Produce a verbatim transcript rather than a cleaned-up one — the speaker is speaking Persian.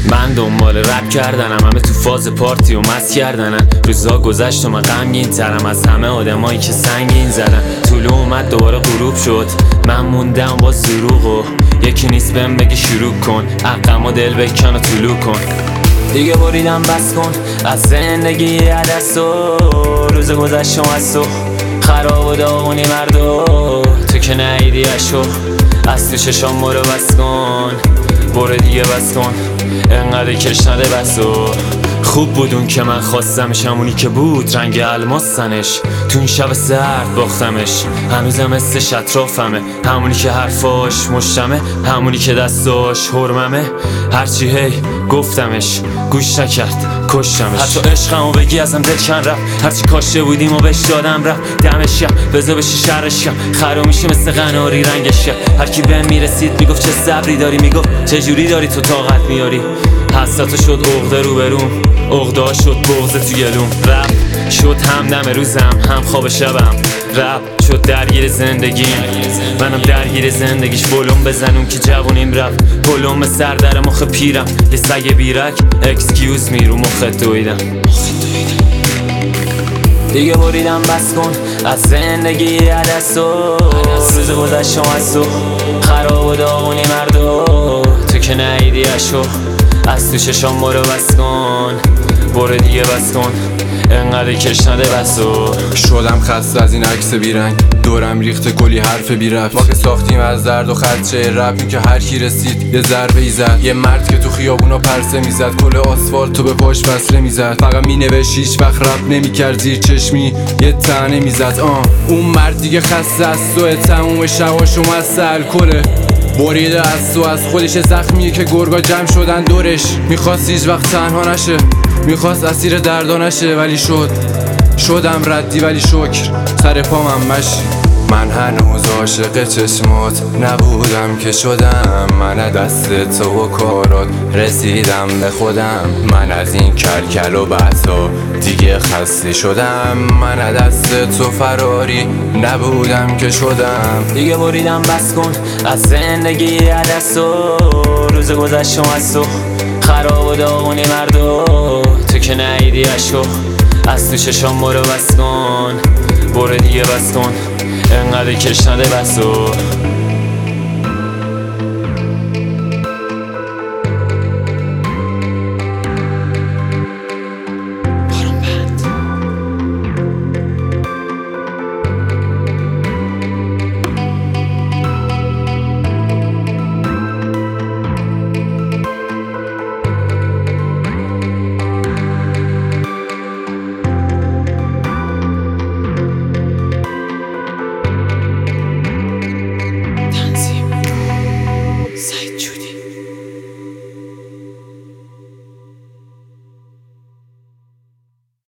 من دنبال رپ کردنم، همه تو فاز پارتی و مست کردنن. روزا گذشت و من غمگین ترم از همه آدمایی که سنگین زدن. طلوع اومد دوباره غروب شد، من موندم با دروغ و یکی نیست بهم بگه شروع کن. عقم و دل بکن و طلوع کن. دیگه بریدم بس کن از زندگی عدس و روز گذشت و از تو خراب و داغونی مردو تو که نهیدی اشو از تو چشام برو بس کن، برو دیگه بس کن انقدر کش نده بس و خوب بود اون که من خواستمش، همونی که بود رنگ الماس زنش. تو این شب سرد باختمش، هنوزم حسش اطرافمه. همونی که حرفاش مشتمه، همونی که دستاش حرممه. هرچی هی گفتمش گوش نکرد کشتمش. حتی عشقمو بگی ازم دل کن رفت، هرچی کاشته بودیم و بهش دادم رفت. دمش کم بذار بشی شرش کم، خرا میشه مثل قناری رنگش کم. هرکی بهم میرسید میگفت چه صبری داری، میگفت چه جوری داری تو طاقت میاری. حسرت شد عقده رو برون، عقده شد بغض تو گلوم. رپ شد همدم روزم، هم خواب شبم. رپ شد درگیر زندگیم، منم درگیر زندگیش. بلوم بزنم که جوونیم رفت، بلوم سر در مخ پیرم. یه سگ بیرک اکسکیوز می رو مخ دویدم. دیگه بریدم بس کن از زندگی عدس و روز گذشت و از تو خراب و داغونی مردو تو که نهیدی اشو از تو چشام برو بس کن، برو دیگه بس کن انقدر کش نده بس و شدم خسته از این عکس بیرنگ، دورم ریخته کلی حرف بی رفت. ما که ساختیم از درد و خدشه رپ، این که هر کی رسید یه ضربه ای زد. یه مرد که تو خیابونا پرسه میزد، کل آسفالت تو به پاش بسله میزد. فقط مینوشت هیچ وقت رپ نمیکرد، زیر چشمی یه تنه میزد. آه اون مرد دیگه خسته از تو، تموم شباشو مست الکله. بریده از تو، از خودش زخمیه که گرگا جمع شدن دورش. میخواست هیچ وقت تنها نشه، میخواست اسیر دردا نشه، ولی شد شدم ردی ولی شکر سر پامم مشی. من هنوز عاشق چشمات نبودم که شدم، من دست تو و کارات رسیدم به خودم. من از این کلکل و بحثا دیگه خسته شدم، من دست تو فراری نبودم که شدم. دیگه بریدم بس کن از زندگی عدس و روز گذشت و از تو خراب و داغونی مردو تو که نهیدی اشو از تو چشام برو بس کن، برو دیگه بس کن انقدر کش نده بس و